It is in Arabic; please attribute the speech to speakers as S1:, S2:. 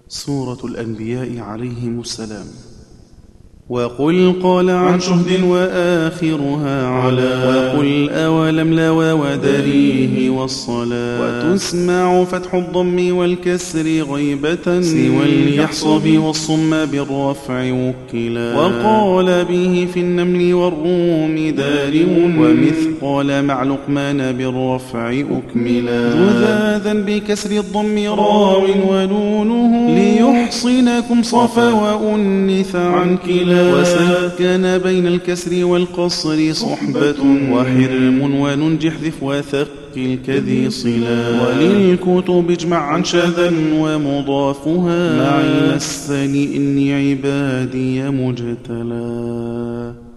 S1: سورة الأنبياء عليهم السلام. وقل قال عن شهد وآخرها على وقل أولم لوى ودريه والصلاة وتسمع فتح الضم والكسر غيبة سوى اليحصب والصم بالرفع وكلا وقال به في النمل والروم دارم ومثقال مع لقمان بالرفع أكملا جذاذا بكسر الضم راو ونونه ليحصنكم صفا وأنث عن كلا وسكن بين الكسر والقصر صحبة وحرم وننجح ذف وثقل كذي صلا وللكتب اجمع عن شذا ومضافها مع السن إني عبادي مجتلا.